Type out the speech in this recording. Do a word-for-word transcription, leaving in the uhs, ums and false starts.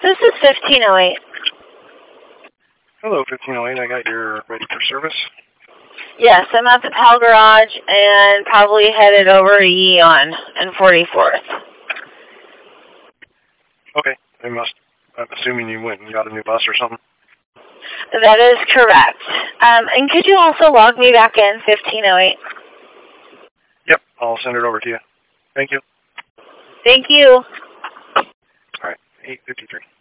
This is fifteen oh eight. Hello, fifteen oh eight. I got your ready for service. Yes, I'm at the Pal Garage and probably headed over to Eon and forty-fourth. Okay. I must, I'm assuming you went and got a new bus or something. That is correct. Um, and could you also log me back in, fifteen oh eight? Yep, I'll send it over to you. Thank you. Thank you. All right, eight fifty-three.